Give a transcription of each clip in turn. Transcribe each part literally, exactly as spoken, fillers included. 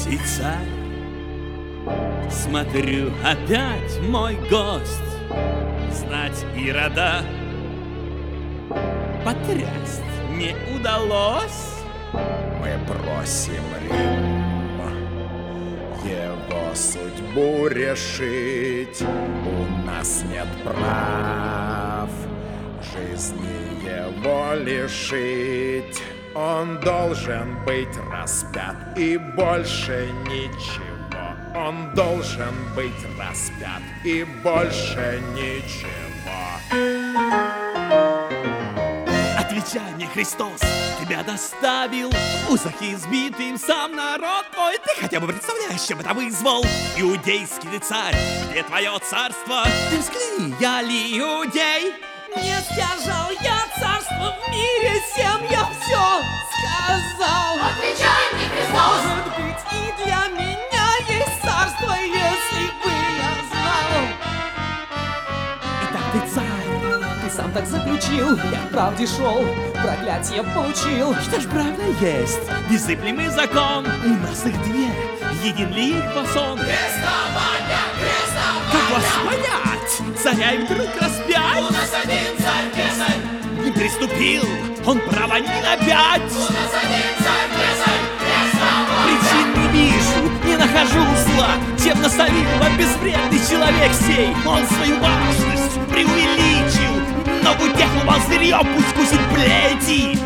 Третий царь. Смотрю, опять мой гость. Знать Ирода потрясть не удалось. Мы просим Рим его судьбу решить. У нас нет прав жизни его лишить. Он должен быть распят и больше ничего. Он должен быть распят и больше ничего. Отвечай мне, Христос, тебя доставил узах избитым сам народ твой. Ты хотя бы представляешь, чем это вызвал? Иудейский ты царь, где твое царство? Ты взгляни, я ли иудей? Не сдержал я царство в мире всем, я все сказал. Отвечай мне, Христос! Может быть, и для меня есть царство, если бы я знал. Итак, ты царь, ты сам так заключил, я в правде шел, проклятие получил. Что ж, правда есть незыблемый закон. У нас их две, един ли их фасон? Крестование, крестование! Как вас понять? Царя и вдруг распять? У нас один царь, кесарь! Не приступил, он права не опять. У нас один царь, кесарь! Крестование! Причин не вижу, не нахожу зла, чем насолил вам безвредный человек сей. Он свою важность преувеличил, но в утеху волзырье пусть кусит плети.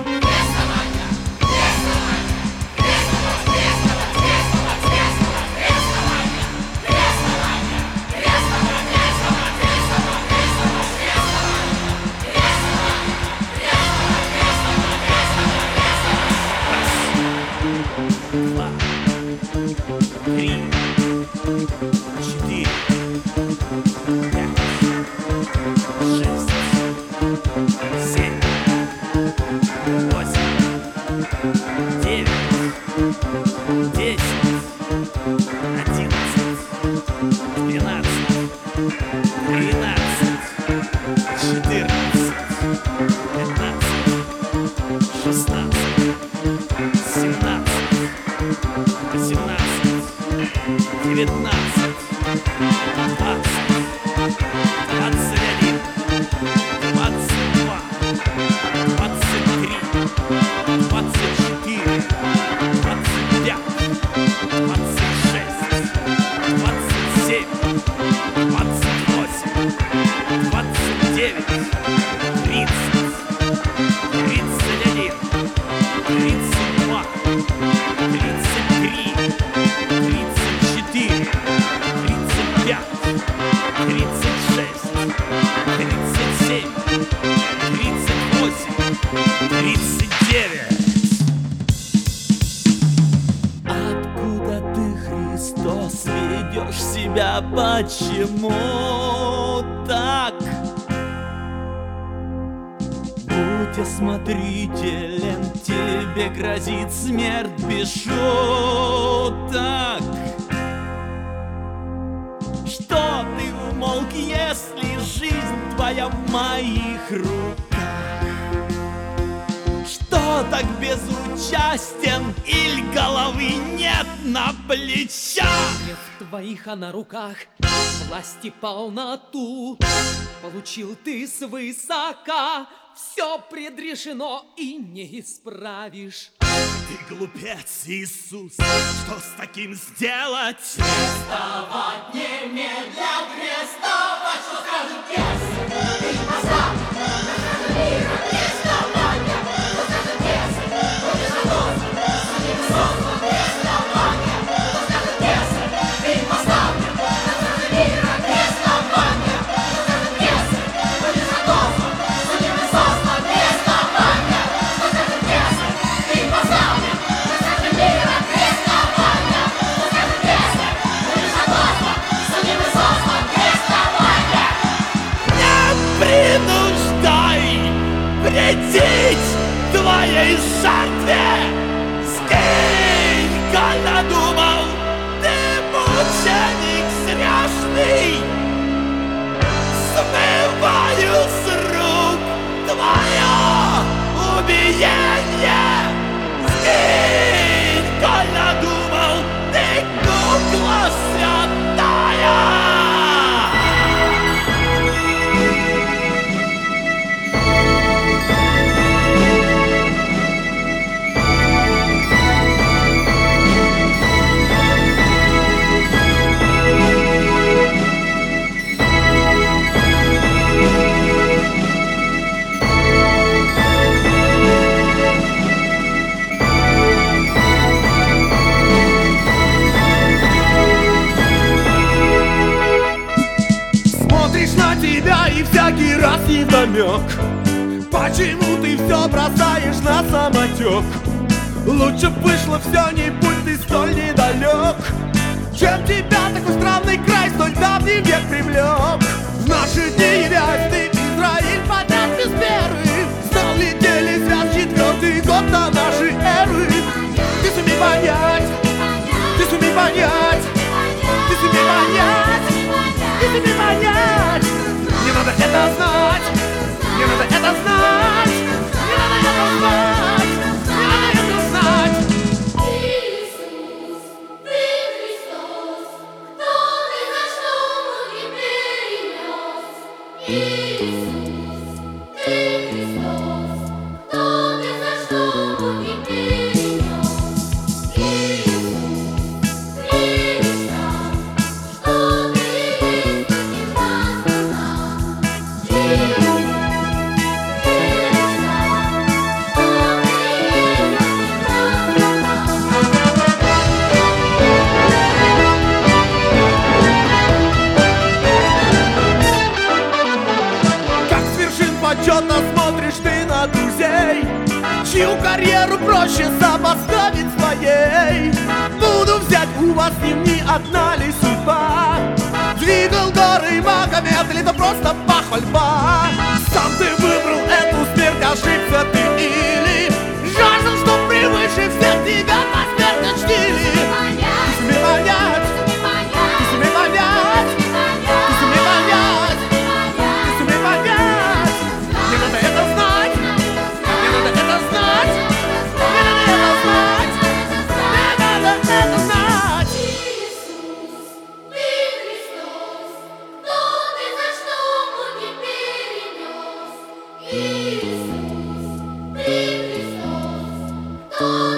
Три, четыре, пять, шесть, семь, восемь, девять, десять, одиннадцать, двенадцать, тринадцать, четырнадцать, пятнадцать, шестнадцать, семнадцать, восемнадцать, девятнадцать, двадцать, двадцать один, двадцать два, двадцать три, двадцать четыре, двадцать пять, двадцать шесть, двадцать семь, двадцать восемь, двадцать девять, тридцать, тридцать один, тридцать два, тридцать три, тридцать четыре, тридцать пять, тридцать шесть, тридцать семь, тридцать восемь, тридцать девять. Откуда ты, Христос, ведешь себя? Почему так? Будь осмотрителен, тебе грозит смерть без шуток. Что ты умолк, если жизнь твоя в моих руках? Что так безучастен, иль головы нет на плечах? В твоих, а на руках власти полноту получил ты свысока. Все предрешено и не исправишь. Ты глупец, Иисус, что с таким сделать? Крестовать немедля, крестовать! Что скажет кесарь? Ты наставник, наставник мира, крестование! Что скажет кесарь? Будешь задолжен, судим сослан, крестование! Что скажет кесарь? Ты наставник, наставник мира, крестование! Что скажет кесарь? Будешь задолжен, судим сослан, крестование! Что скажет кесарь? Ты наставник, наставник мира, крестование! Что скажет кесарь? Будешь задолжен, судим сослан, крестование! Не принуждай прийти намек. Почему ты все бросаешь на самотек? Лучше б вышло все, не будь ты столь недалек. Чем тебя такой странный край столь давний век привлек? В наши дни являсь ты Израиль подряд без меры. Стал летели звезд четвертый год до нашей эры. Ты сумей понять, ты сумей понять, ты сумей понять, ты сумей понять. Не надо это знать, не надо это знать, не надо это знать, не надо это знать. Иисус, ты Христос, кто ты, за что муки перенес? Иисус, ты Христос, кто ты, за что муки перенес? Иисус, Христа, что ты есть таким нас за нас? Иисус, Как с вершин почета смотришь ты на друзей, чью карьеру проще сопоставить своей. Буду взять у вас с ним не одна ли судьба? Двигал горы Магомед или это просто похвальба? Сам ты выбрал эту смерть, ошибся ты или жаждал, что превыше всех тебя посмертно чтили? Ты сумей понять, ты сумей понять, ты сумей понять, ты сумей понять. Не надо это знать, не надо это знать, не надо это знать, не надо это знать. Иисус, ты Христос, кто ты, за что муки перенес? Иисус, ты Христос, кто